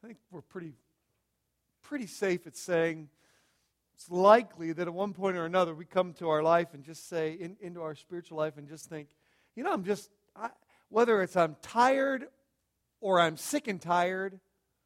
think we're pretty safe at saying it's likely that at one point or another we come to our life and just say, into our spiritual life and just think, whether it's I'm tired or I'm sick and tired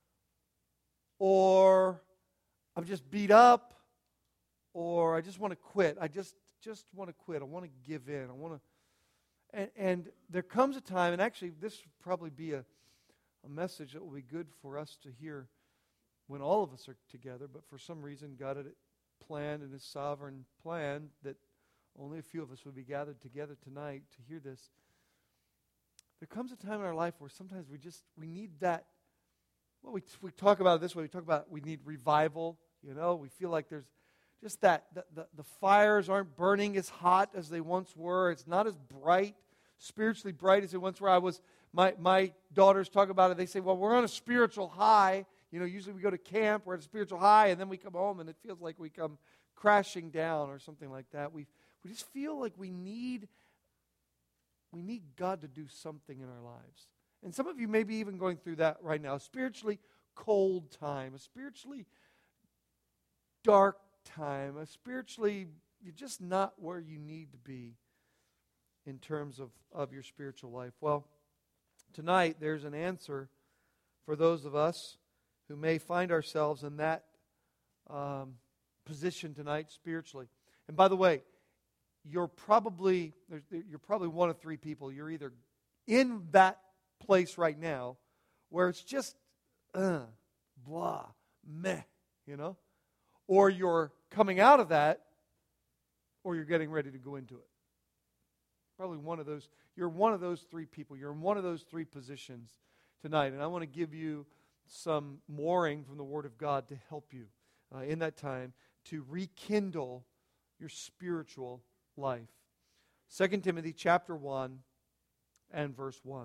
or I'm just beat up or I just want to quit. I just want to quit. I want to give in. I want to. And there comes a time, and actually this would probably be a message that will be good for us to hear when all of us are together, but for some reason God had it planned in His sovereign plan that only a few of us would be gathered together tonight to hear this. There comes a time in our life where sometimes we need that. Well, we talk about it this way. We talk about we need revival. We feel like there's just that the fires aren't burning as hot as they once were. It's not as bright, spiritually bright as it once were. My daughters talk about it. They say, well, we're on a spiritual high. Usually we go to camp, we're at a spiritual high, and then we come home and it feels like we come crashing down or something like that. We just feel like we need God to do something in our lives. And some of you may be even going through that right now. A spiritually cold time, a spiritually dark time, you're just not where you need to be in terms of your spiritual life. Well, tonight there's an answer for those of us who may find ourselves in that position tonight spiritually. And by the way, you're probably one of three people. You're either in that place right now where it's just blah, meh, or you're coming out of that, or you're getting ready to go into it. Probably one of those. You're one of those three people. You're in one of those three positions tonight. And I want to give you some mooring from the Word of God to help you in that time to rekindle your spiritual life. 2 Timothy chapter 1 and verse 1.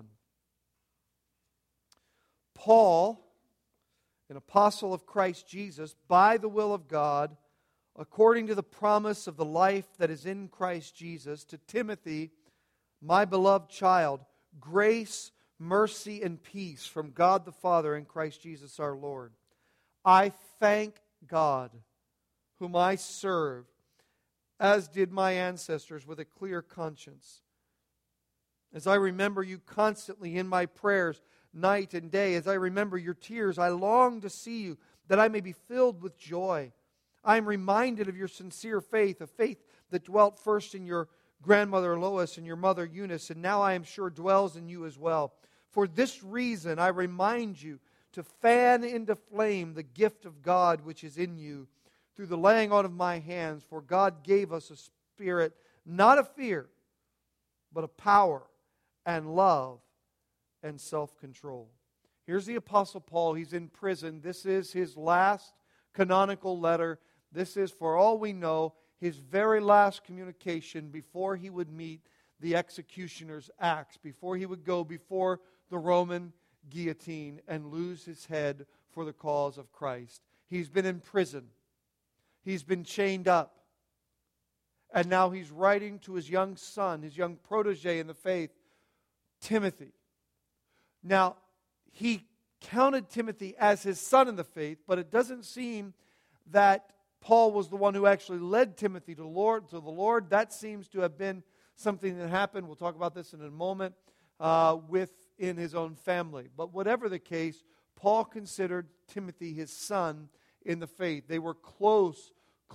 Paul, an apostle of Christ Jesus, by the will of God, according to the promise of the life that is in Christ Jesus, to Timothy, my beloved child, grace, mercy, and peace from God the Father and Christ Jesus our Lord. I thank God, whom I serve, as did my ancestors, with a clear conscience. As I remember you constantly in my prayers, night and day, as I remember your tears, I long to see you, that I may be filled with joy. I am reminded of your sincere faith, a faith that dwelt first in your grandmother Lois and your mother Eunice, and now I am sure dwells in you as well. For this reason I remind you to fan into flame the gift of God which is in you through the laying on of my hands. For God gave us a spirit, not of fear, but of power and love and self-control. Here's the Apostle Paul. He's in prison. This is his last canonical letter. This is, for all we know, his very last communication before he would meet the executioner's axe, before he would go before the Roman guillotine and lose his head for the cause of Christ. He's been in prison. He's been chained up. And now he's writing to his young son, his young protege in the faith, Timothy. Now, he counted Timothy as his son in the faith, but it doesn't seem that Paul was the one who actually led Timothy to the Lord. That seems to have been something that happened. We'll talk about this in a moment within his own family. But whatever the case, Paul considered Timothy his son in the faith. They were close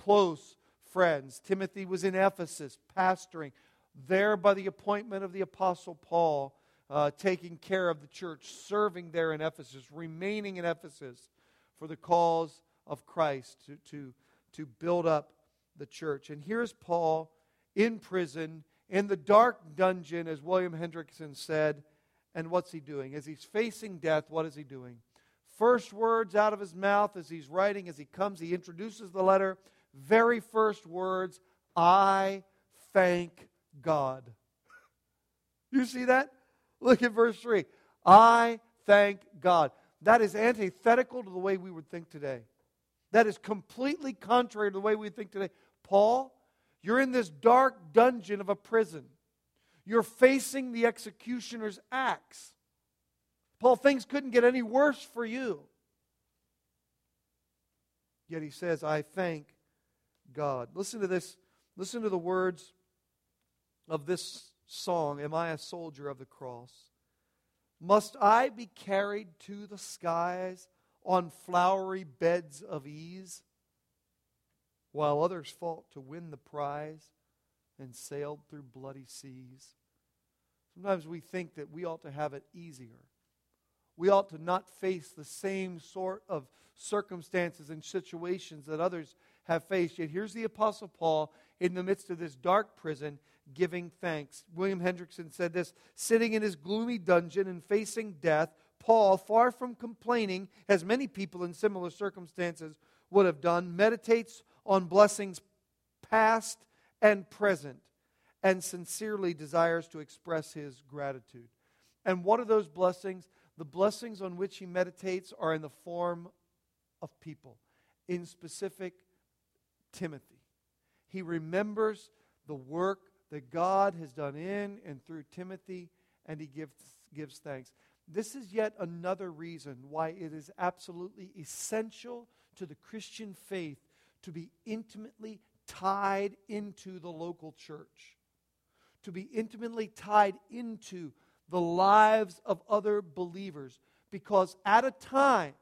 friends. Timothy was in Ephesus, pastoring there by the appointment of the Apostle Paul, taking care of the church, serving there in Ephesus, remaining in Ephesus for the cause of Christ, to build up the church. And here's Paul in prison, in the dark dungeon, as William Hendrickson said. And what's he doing? As he's facing death, what is he doing? First words out of his mouth as he's writing, as he comes, he introduces the letter. Very first words, I thank God. You see that? Look at verse 3. I thank God. That is antithetical to the way we would think today. That is completely contrary to the way we think today. Paul, you're in this dark dungeon of a prison. You're facing the executioner's axe. Paul, things couldn't get any worse for you. Yet he says, I thank God. Listen to this. Listen to the words of this song, Am I a Soldier of the Cross? Must I be carried to the skies on flowery beds of ease, while others fought to win the prize and sailed through bloody seas? Sometimes we think that we ought to have it easier. We ought to not face the same sort of circumstances and situations that others have faced. Yet here's the Apostle Paul in the midst of this dark prison giving thanks. William Hendrickson said this, sitting in his gloomy dungeon and facing death, Paul, far from complaining, as many people in similar circumstances would have done, meditates on blessings past and present and sincerely desires to express his gratitude. And what are those blessings? The blessings on which he meditates are in the form of people, in specific Timothy. He remembers the work that God has done in and through Timothy, and he gives thanks. This is yet another reason why it is absolutely essential to the Christian faith to be intimately tied into the local church, to be intimately tied into the lives of other believers, because at a time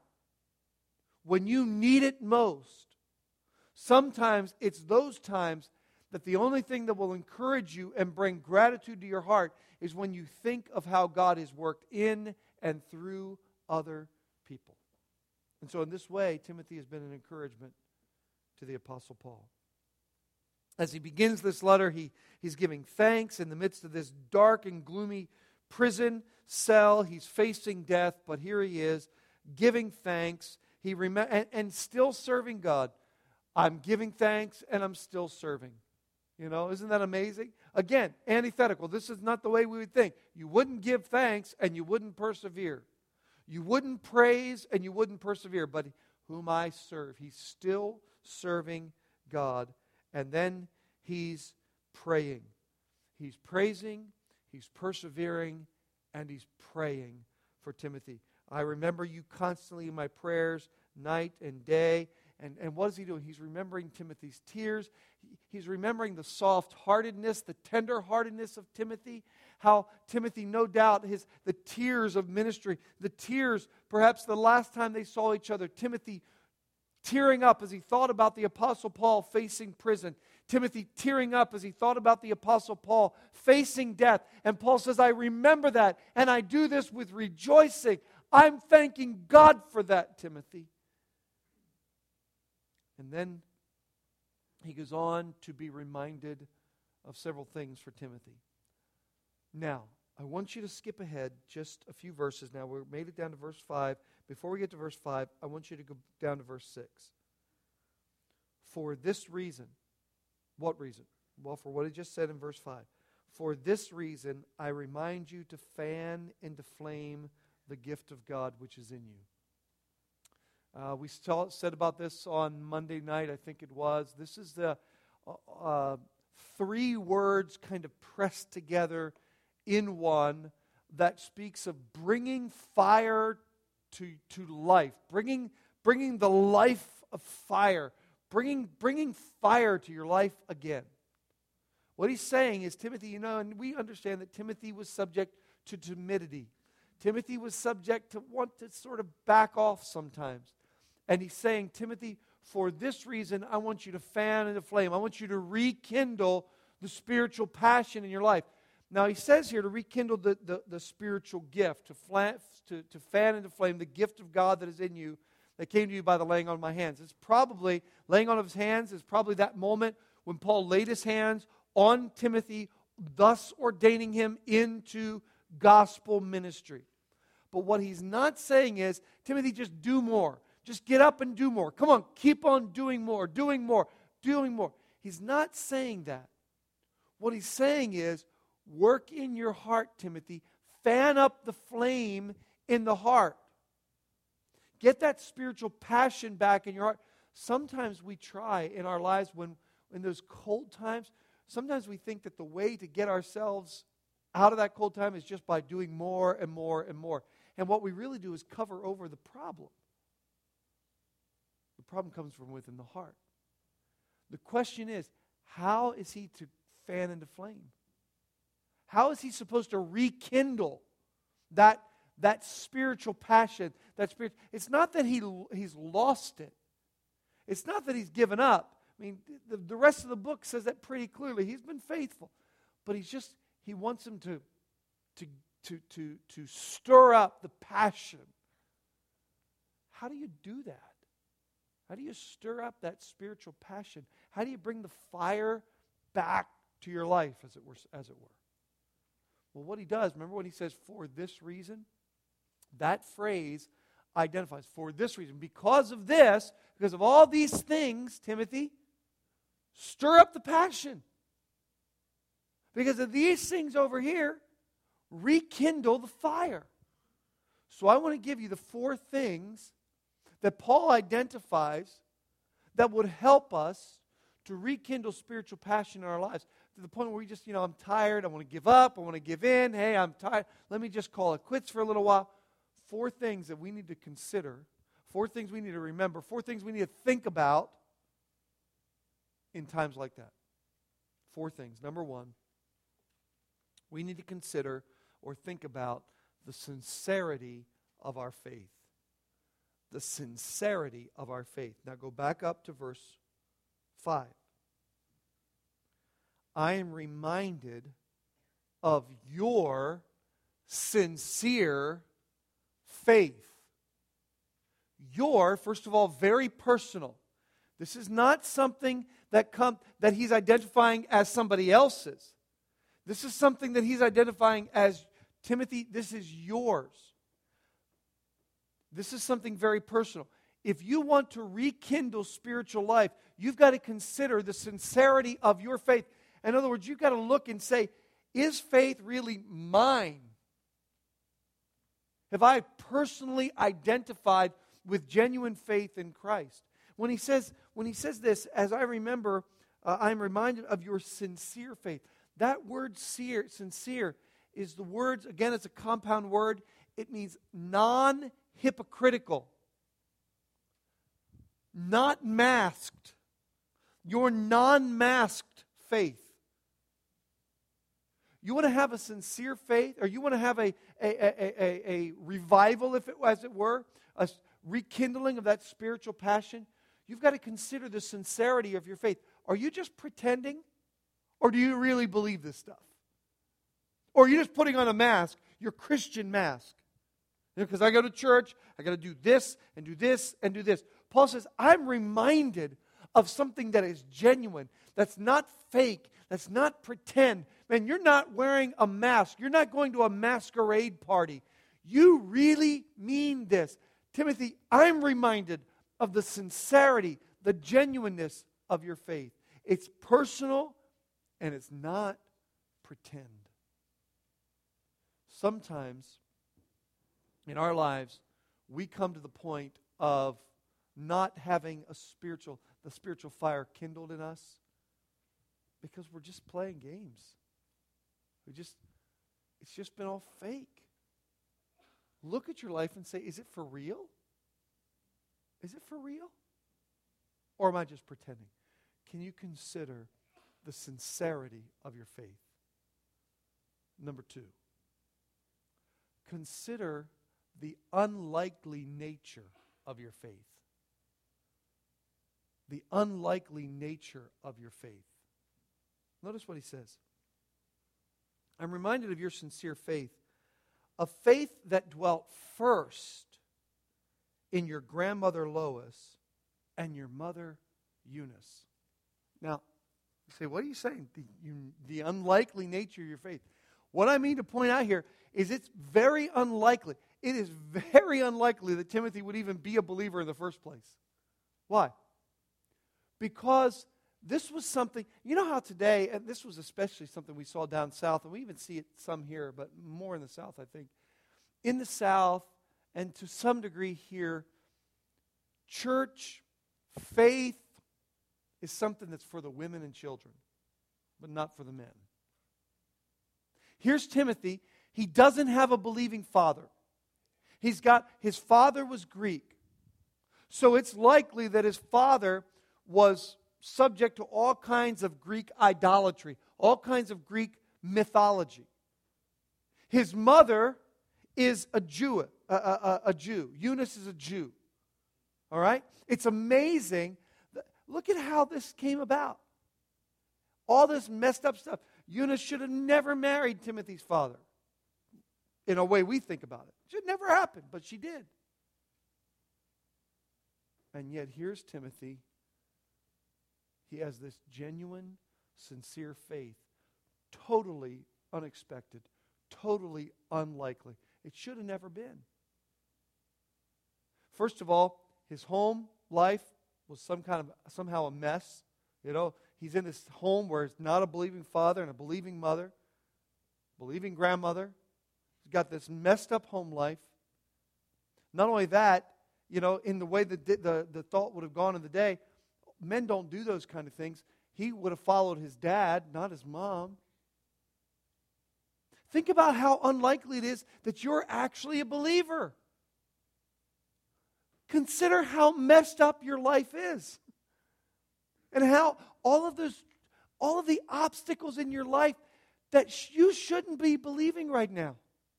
when you need it most, sometimes it's those times that the only thing that will encourage you and bring gratitude to your heart is when you think of how God has worked in and through other people. And so in this way, Timothy has been an encouragement to the Apostle Paul. As he begins this letter, he's giving thanks in the midst of this dark and gloomy prison cell. He's facing death, but here he is giving thanks. And still serving God. I'm giving thanks and I'm still serving. You know, isn't that amazing? Again, antithetical. This is not the way we would think. You wouldn't give thanks and you wouldn't persevere. You wouldn't praise and you wouldn't persevere. But whom I serve, he's still serving God. And then he's praying. He's praising, he's persevering, and he's praying for Timothy. I remember you constantly in my prayers, night and day. And what is he doing? He's remembering Timothy's tears. He's remembering the soft-heartedness, the tender-heartedness of Timothy. How Timothy, no doubt, the tears of ministry, the tears, perhaps the last time they saw each other, Timothy tearing up as he thought about the Apostle Paul facing prison. Timothy tearing up as he thought about the Apostle Paul facing death. And Paul says, I remember that, and I do this with rejoicing. I'm thanking God for that, Timothy. And then he goes on to be reminded of several things for Timothy. Now, I want you to skip ahead just a few verses now. We made it down to verse 5. Before we get to verse 5, I want you to go down to verse 6. For this reason. What reason? Well, for what he just said in verse 5. For this reason, I remind you to fan into flame the gift of God which is in you. We said about this on Monday night, I think it was. This is the three words kind of pressed together in one that speaks of bringing fire to life, bringing the life of fire, bringing fire to your life again. What he's saying is, Timothy, and we understand that Timothy was subject to timidity. Timothy was subject to want to sort of back off sometimes. And he's saying, Timothy, for this reason, I want you to fan into flame. I want you to rekindle the spiritual passion in your life. Now, he says here to rekindle the spiritual gift, to fan into flame the gift of God that is in you, that came to you by the laying on of my hands. It's probably, laying on of his hands is probably that moment when Paul laid his hands on Timothy, thus ordaining him into gospel ministry. But what he's not saying is, Timothy, just do more. Just get up and do more. Come on, keep on doing more, doing more, doing more. He's not saying that. What he's saying is, work in your heart, Timothy. Fan up the flame in the heart. Get that spiritual passion back in your heart. Sometimes we try in our lives when in those cold times, sometimes we think that the way to get ourselves out of that cold time is just by doing more and more and more. And what we really do is cover over the problem. The problem comes from within the heart. The question is, how is he to fan into flame? How is he supposed to rekindle that spiritual passion? It's not that he's lost it. It's not that he's given up. I mean, the rest of the book says that pretty clearly. He's been faithful. But he wants him to stir up the passion. How do you do that? How do you stir up that spiritual passion? How do you bring the fire back to your life, as it were? Well, what he does, remember when he says, for this reason? That phrase identifies, for this reason. Because of this, because of all these things, Timothy, stir up the passion. Because of these things over here, rekindle the fire. So I want to give you the 4 things that Paul identifies that would help us to rekindle spiritual passion in our lives. To the point where we just, I'm tired, I want to give up, I want to give in, hey, I'm tired, let me just call it quits for a little while. 4 things that we need to consider, 4 things we need to remember, 4 things we need to think about in times like that. 4 things. Number 1, we need to consider or think about the sincerity of our faith. The sincerity of our faith. Now go back up to verse 5. I am reminded of your sincere faith. Your, first of all, very personal. This is not something that he's identifying as somebody else's. This is something that he's identifying as, Timothy, this is yours. This is something very personal. If you want to rekindle spiritual life, you've got to consider the sincerity of your faith. In other words, you've got to look and say, is faith really mine? Have I personally identified with genuine faith in Christ? When he says this, as I remember, I'm reminded of your sincere faith. That word sincere is the word, again, it's a compound word. It means non-hypocritical, not masked. Your non-masked faith. You want to have a sincere faith, or you want to have a revival, as it were, a rekindling of that spiritual passion, you've got to consider the sincerity of your faith. Are you just pretending, or do you really believe this stuff? Or are you just putting on a mask, your Christian mask? Because I go to church, I got to do this and do this and do this. Paul says, I'm reminded of something that is genuine, that's not fake, that's not pretend. Man, you're not wearing a mask. You're not going to a masquerade party. You really mean this. Timothy, I'm reminded of the sincerity, the genuineness of your faith. It's personal and it's not pretend. Sometimes in our lives, we come to the point of not having the spiritual fire kindled in us because we're just playing games. It's just been all fake. Look at your life and say, is it for real? Is it for real? Or am I just pretending? Can you consider the sincerity of your faith? Number 2, consider the unlikely nature of your faith. The unlikely nature of your faith. Notice what he says. I'm reminded of your sincere faith, a faith that dwelt first in your grandmother Lois and your mother Eunice. Now, you say, what are you saying? The unlikely nature of your faith. What I mean to point out here is it's very unlikely. It is very unlikely that Timothy would even be a believer in the first place. Why? Because this was something, you know how today, and this was especially something we saw down south, and we even see it some here, but more in the south, I think. In the south, and to some degree here, church, faith is something that's for the women and children, but not for the men. Here's Timothy. He doesn't have a believing father. His father was Greek. So it's likely that his father was subject to all kinds of Greek idolatry, all kinds of Greek mythology. His mother is a Jew. Eunice is a Jew. All right? It's amazing. Look at how this came about. All this messed up stuff. Eunice should have never married Timothy's father. In a way we think about it. It should never happen, but she did. And yet here's Timothy. He has this genuine, sincere faith. Totally unexpected. Totally unlikely. It should have never been. First of all, his home life was somehow a mess. You know, he's in this home where it's not a believing father and a believing mother, believing grandmother. He's got this messed up home life. Not only that, you know, in the way that the thought would have gone in the day, men don't do those kind of things. He would have followed his dad, not his mom. Think about how unlikely it is that you're actually a believer. Consider how messed up your life is. And how all of the obstacles in your life that you shouldn't be believing right now.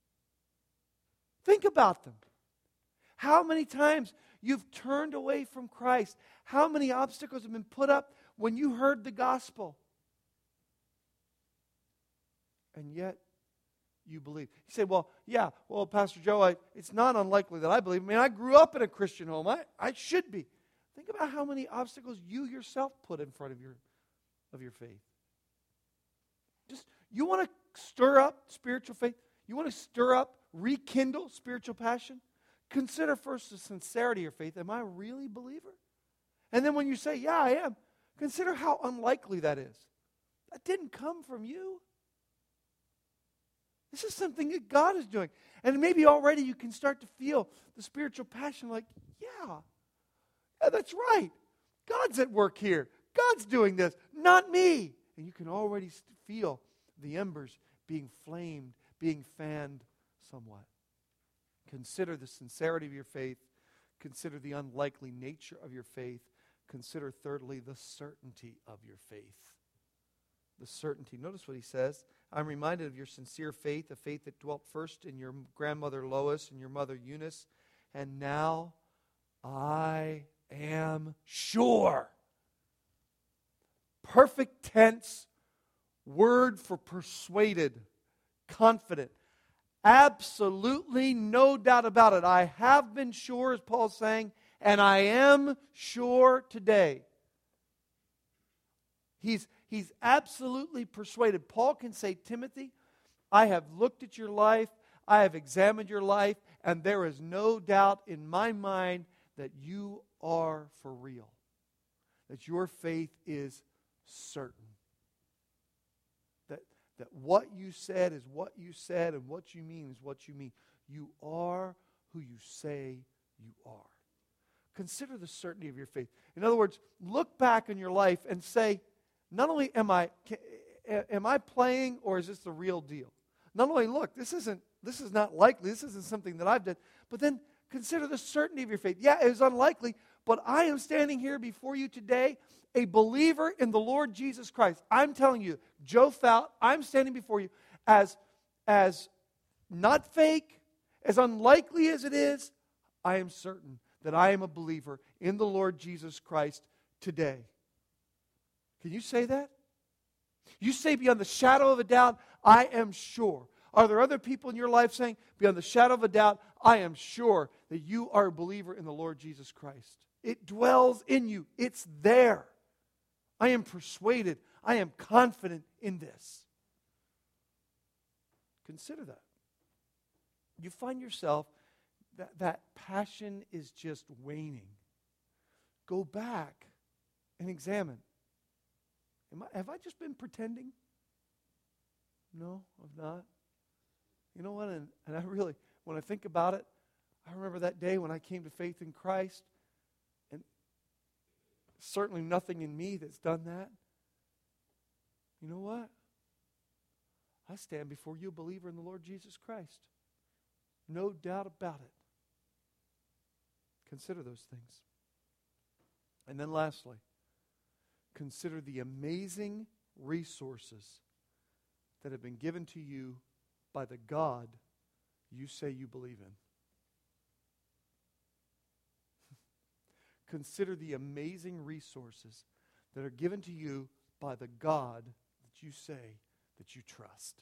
Think about them. How many times you've turned away from Christ. How many obstacles have been put up when you heard the gospel. And yet, you believe. You say, well, Pastor Joe, it's not unlikely that I believe. I mean, I grew up in a Christian home. I should be. Think about how many obstacles you yourself put in front of your faith. You want to stir up spiritual faith? You want to stir up, rekindle spiritual passion? Consider first the sincerity of your faith. Am I really a believer? And then when you say, yeah, I am, consider how unlikely that is. That didn't come from you. This is something that God is doing. And maybe already you can start to feel the spiritual passion like, yeah, that's right. God's at work here. God's doing this, not me. And you can already feel the embers being flamed, being fanned somewhat. Consider the sincerity of your faith. Consider the unlikely nature of your faith. Consider, thirdly, the certainty of your faith. The certainty. Notice what he says. I'm reminded of your sincere faith, a faith that dwelt first in your grandmother Lois and your mother Eunice, and now I am sure. Perfect tense, word for persuaded, confident. Absolutely no doubt about it. I have been sure, as Paul's saying, and I am sure today. He's absolutely persuaded. Paul can say, Timothy, I have looked at your life, I have examined your life, and there is no doubt in my mind that you are for real. That your faith is certain. That what you said is what you said, and what you mean is what you mean. You are who you say you are. Consider the certainty of your faith. In other words, look back in your life and say, not only am I playing, or is this the real deal? Not only look, this is not likely, this isn't something that I've done, but then consider the certainty of your faith. Yeah, it is unlikely, but I am standing here before you today, a believer in the Lord Jesus Christ. I'm telling you, Joe Fout, I'm standing before you as not fake, as unlikely as it is, I am certain that I am a believer in the Lord Jesus Christ today. Can you say that? You say beyond the shadow of a doubt, I am sure. Are there other people in your life saying, beyond the shadow of a doubt, I am sure that you are a believer in the Lord Jesus Christ? It dwells in you. It's there. I am persuaded. I am confident in this. Consider that. You find yourself, that passion is just waning. Go back and examine. Have I just been pretending? No, I've not. You know what? And I really, when I think about it, I remember that day when I came to faith in Christ, and certainly nothing in me that's done that. You know what? I stand before you a believer in the Lord Jesus Christ. No doubt about it. Consider those things. And then lastly, consider the amazing resources that have been given to you by the God you say you believe in. Consider the amazing resources that are given to you by the God that you say that you trust.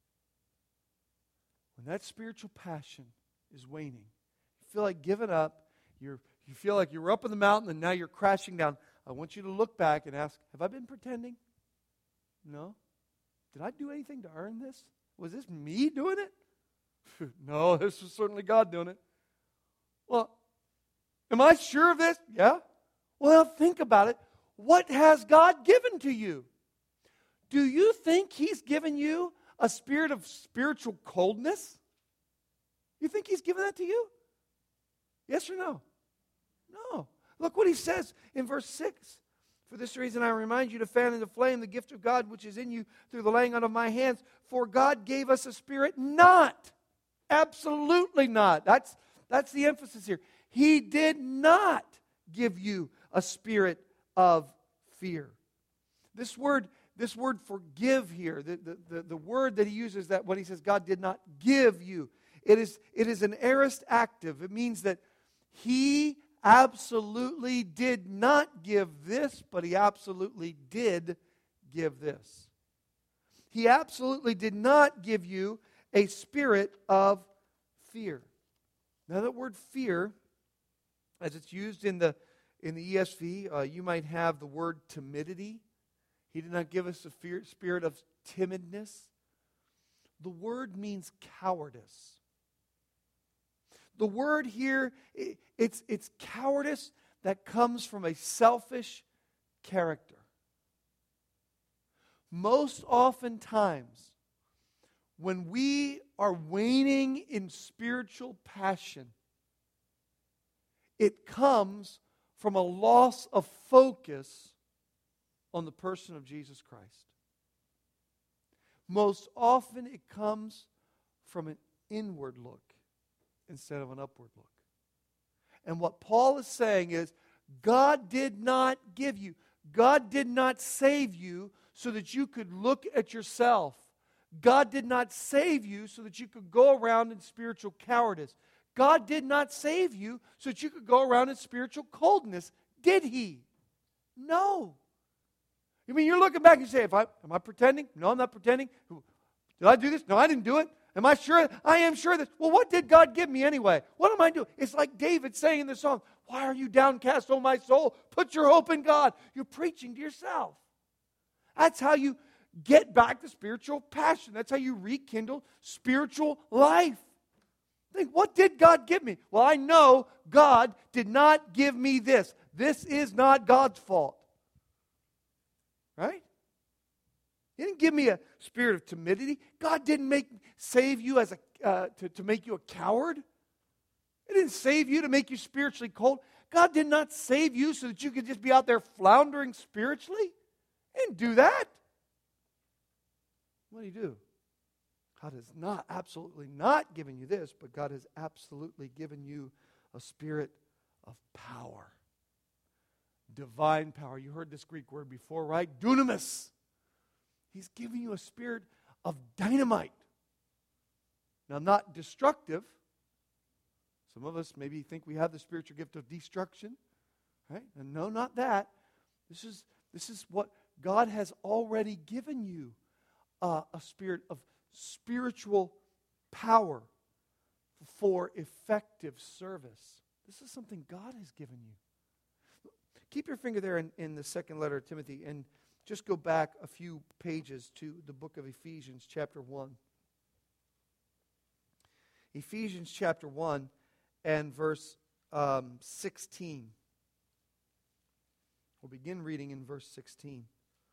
When that spiritual passion is waning, you feel like giving up, you feel like you're up in the mountain and now you're crashing down, I want you to look back and ask, have I been pretending? No. Did I do anything to earn this? Was this me doing it? No, this was certainly God doing it. Well, am I sure of this? Yeah. Well, think about it. What has God given to you? Do you think He's given you a spirit of spiritual coldness? You think He's given that to you? Yes or no? No. Look what He says in verse 6. For this reason I remind you to fan into flame the gift of God which is in you through the laying on of my hands. For God gave us a spirit not. Absolutely not. That's the emphasis here. He did not give you a spirit of fear. This word forgive here, the word that he uses that when he says God did not give you, it is an aorist active. It means that he absolutely did not give this, but he absolutely did give this. He absolutely did not give you a spirit of fear. Now that word fear, as it's used in the ESV, you might have the word timidity. He did not give us a spirit of timidness. The word means cowardice. The word here, it's cowardice that comes from a selfish character. Most oftentimes, when we are waning in spiritual passion, it comes from a loss of focus on the person of Jesus Christ. Most often it comes from an inward look instead of an upward look. And what Paul is saying is, God did not give you, God did not save you so that you could look at yourself. God did not save you so that you could go around in spiritual cowardice. God did not save you so that you could go around in spiritual coldness. Did He? No. I mean, you're looking back and you say, am I pretending? No, I'm not pretending. Did I do this? No, I didn't do it. Am I sure? I am sure of this. Well, what did God give me anyway? What am I doing? It's like David saying in the song, why are you downcast, O my soul? Put your hope in God. You're preaching to yourself. That's how you get back to spiritual passion. That's how you rekindle spiritual life. Think, what did God give me? Well, I know God did not give me this. This is not God's fault. Right? He didn't give me a spirit of timidity. God didn't save you as to make you a coward. He didn't save you to make you spiritually cold. God did not save you so that you could just be out there floundering spiritually. He didn't do that. What did He do? God has absolutely not given you this, but God has absolutely given you a spirit of power. Divine power. You heard this Greek word before, right? Dunamis. He's giving you a spirit of dynamite. Now, not destructive. Some of us maybe think we have the spiritual gift of destruction, right? And no, not that. This is what God has already given you, a spirit of spiritual power for effective service. This is something God has given you. Keep your finger there in the second letter of Timothy and just go back a few pages to the book of Ephesians chapter 1. Ephesians chapter 1 and verse 16. We'll begin reading in verse 16.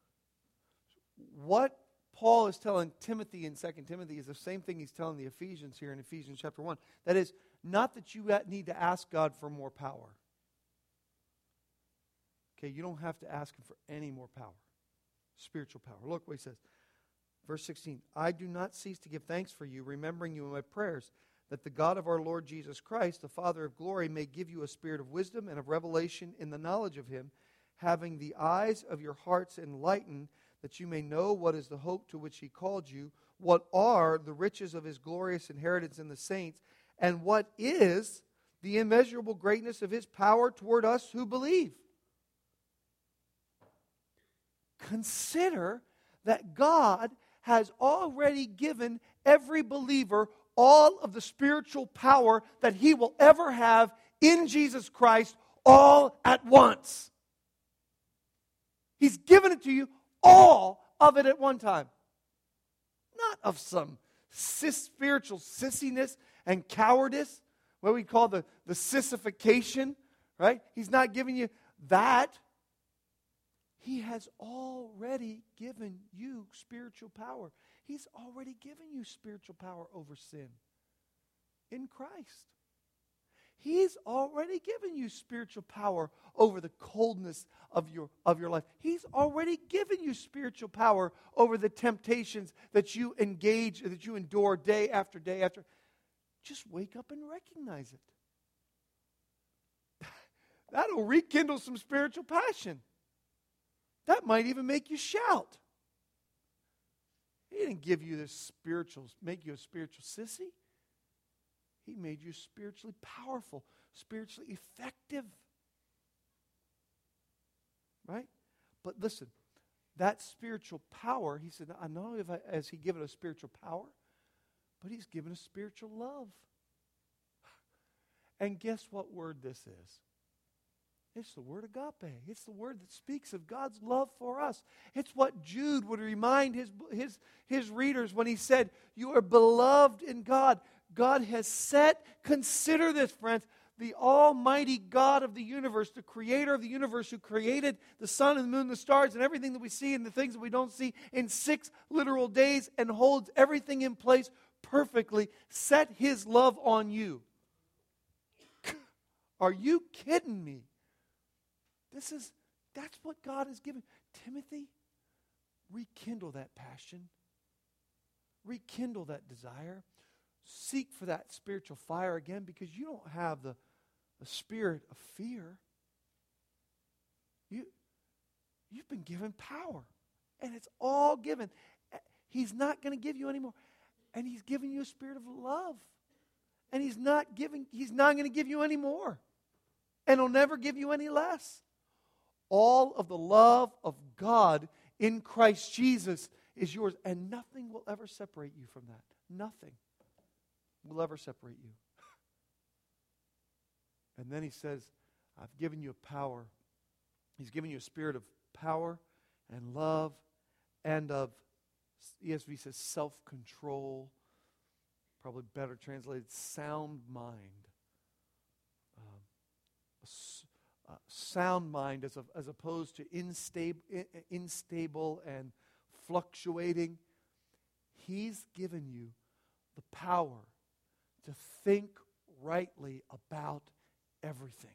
What Paul is telling Timothy in 2 Timothy is the same thing he's telling the Ephesians here in Ephesians chapter 1. That is, not that you need to ask God for more power. Okay, you don't have to ask Him for any more power. Spiritual power. Look what he says. Verse 16. I do not cease to give thanks for you, remembering you in my prayers, that the God of our Lord Jesus Christ, the Father of glory, may give you a spirit of wisdom and of revelation in the knowledge of him, having the eyes of your hearts enlightened, that you may know what is the hope to which he called you, what are the riches of his glorious inheritance in the saints, and what is the immeasurable greatness of his power toward us who believe. Consider that God has already given every believer all of the spiritual power that he will ever have in Jesus Christ all at once. He's given it to you, all of it at one time. Not of some spiritual sissiness and cowardice, what we call the sissification, right? He's not giving you that. He has already given you spiritual power. He's already given you spiritual power over sin in Christ. He's already given you spiritual power over the coldness of your life. He's already given you spiritual power over the temptations that you engage, that you endure day after day after. Just wake up and recognize it. That'll rekindle some spiritual passion. That might even make you shout. He didn't give you this make you a spiritual sissy. He made you spiritually powerful, spiritually effective. Right? But listen, that spiritual power, he said, not only has he given us spiritual power, but he's given us spiritual love. And guess what word this is? It's the word agape. It's the word that speaks of God's love for us. It's what Jude would remind his readers when he said, you are beloved in God. God has set, consider this, friends, the almighty God of the universe, the creator of the universe, who created the sun and the moon, the stars, and everything that we see and the things that we don't see in 6 literal days, and holds everything in place perfectly, set his love on you. Are you kidding me? That's what God has given. Timothy, rekindle that passion. Rekindle that desire. Seek for that spiritual fire again, because you don't have the spirit of fear. You've been given power. And it's all given. He's not going to give you any more. And he's giving you a spirit of love. And he's not going to give you any more. And he'll never give you any less. All of the love of God in Christ Jesus is yours, and nothing will ever separate you from that. Nothing will ever separate you. And then he says, I've given you a power. He's given you a spirit of power and love and of, ESV says, self-control. Probably better translated, sound mind. Sound mind as opposed to unstable and fluctuating. He's given you the power to think rightly about everything.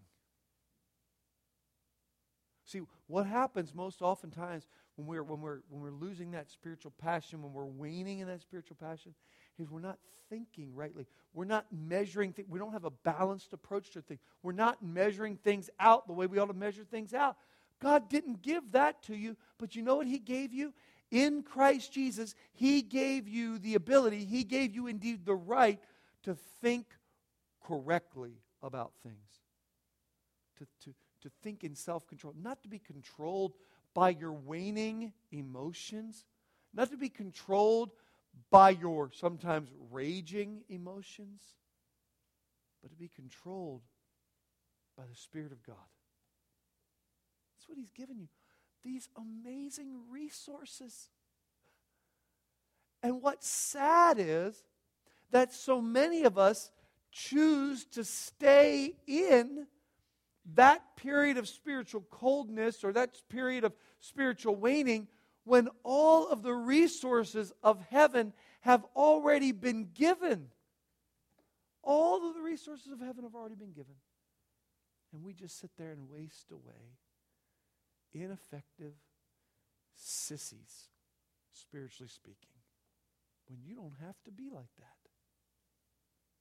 See, what happens most oftentimes when we're losing that spiritual passion, when we're waning in that spiritual passion, is we're not thinking rightly. We're not measuring things. We don't have a balanced approach to things. We're not measuring things out the way we ought to measure things out. God didn't give that to you, but you know what he gave you? In Christ Jesus, he gave you the ability, he gave you indeed the right to think correctly about things. To think in self-control. Not to be controlled by your waning emotions. Not to be controlled by your sometimes raging emotions, but to be controlled by the Spirit of God. That's what he's given you. These amazing resources. And what's sad is that so many of us choose to stay in that period of spiritual coldness or that period of spiritual waning when all of the resources of heaven have already been given. All of the resources of heaven have already been given. And we just sit there and waste away. Ineffective sissies, spiritually speaking. When you don't have to be like that.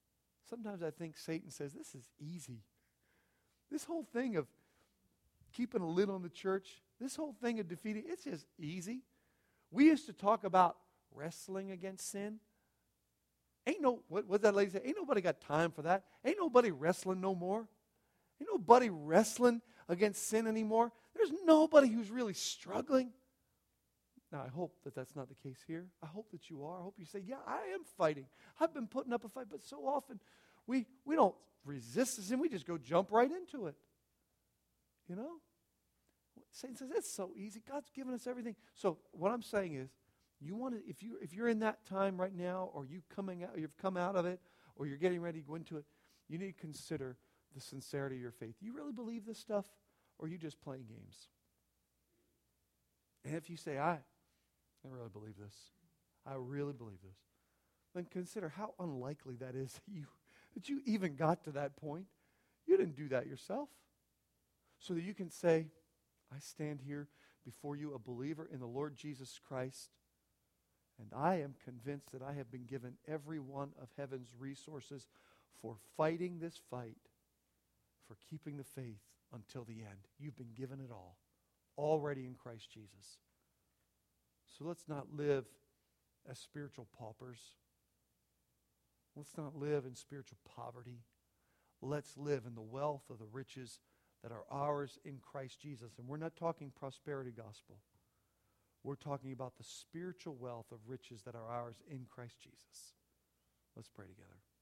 Sometimes I think Satan says, this is easy. This whole thing of keeping a lid on the church, this whole thing of defeating, it's just easy. We used to talk about wrestling against sin. What that lady say? Ain't nobody got time for that. Ain't nobody wrestling no more. Ain't nobody wrestling against sin anymore. There's nobody who's really struggling. Now, I hope that that's not the case here. I hope that you are. I hope you say, yeah, I am fighting. I've been putting up a fight, but so often we don't resist the sin. We just go jump right into it. You know? Satan says, it's so easy. God's given us everything. So what I'm saying is, you want to, if you're in that time right now, or you've come out of it, or you're getting ready to go into it, you need to consider the sincerity of your faith. You really believe this stuff, or are you just playing games? And if you say, I really believe this, I really believe this, then consider how unlikely that is that you even got to that point. You didn't do that yourself. So that you can say, I stand here before you, a believer in the Lord Jesus Christ, and I am convinced that I have been given every one of heaven's resources for fighting this fight, for keeping the faith until the end. You've been given it all, already in Christ Jesus. So let's not live as spiritual paupers. Let's not live in spiritual poverty. Let's live in the wealth of the riches that are ours in Christ Jesus. And we're not talking prosperity gospel. We're talking about the spiritual wealth of riches that are ours in Christ Jesus. Let's pray together.